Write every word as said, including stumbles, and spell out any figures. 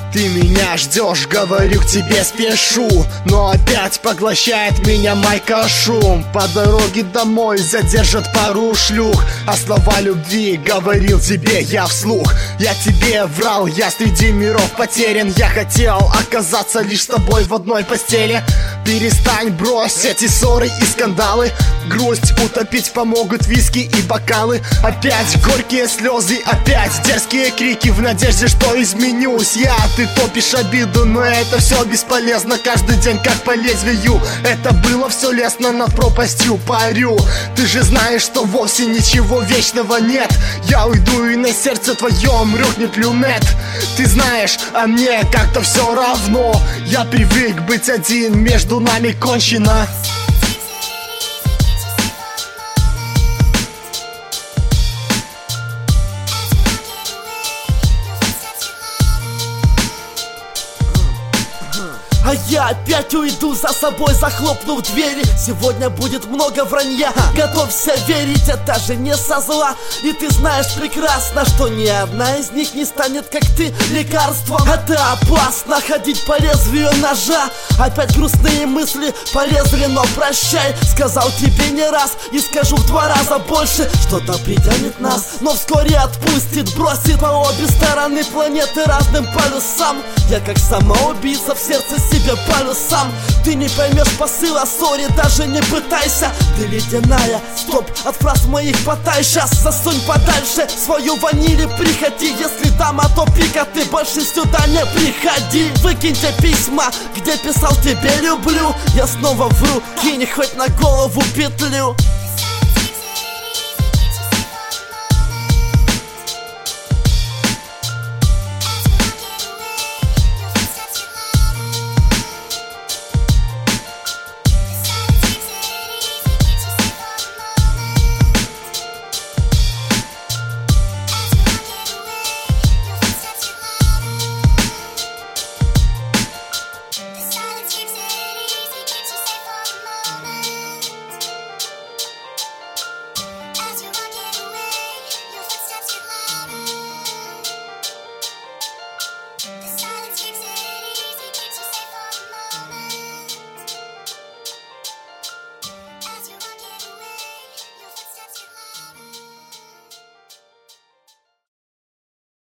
Ты меня ждешь, говорю, к тебе спешу, но опять поглощает меня майка шум. По дороге домой задержат пару шлюх, а слова любви говорил тебе я вслух. Я тебе врал, я среди миров потерян. Я хотел оказаться лишь с тобой в одной постели. Перестань, брось эти ссоры и скандалы. Грусть утопить помогут виски и бокалы. Опять горькие слезы, опять дерзкие крики, в надежде, что изменюсь я. Ты топишь обиду, но это все бесполезно. Каждый день как по лезвию. Это было все лестно, над пропастью парю. Ты же знаешь, что вовсе ничего вечного нет. Я уйду, и на сердце твоем рухнет люнет. Ты знаешь, а мне как-то все равно. Я привык быть один, между нами кончено. А я опять уйду, за собой захлопнув двери. Сегодня будет много вранья, готовься верить, это же не со зла. И ты знаешь прекрасно, что ни одна из них не станет, как ты, лекарством. Это опасно, ходить по лезвию ножа. Опять грустные мысли полезли, но прощай. Сказал тебе не раз и скажу в два раза больше. Что-то притянет нас, но вскоре отпустит, бросит по обе стороны планеты разным полюсам. Я как самоубийца в сердце себе палю сам. Ты не поймешь посыла, сори, даже не пытайся. Ты ледяная, стоп, от фраз моих потай. Сейчас засунь подальше свою ваниль и приходи. Если дама, то пика, ты больше сюда не приходи. Выкиньте письма, где писал тебе люблю. Я снова вру, кинь хоть на голову петлю.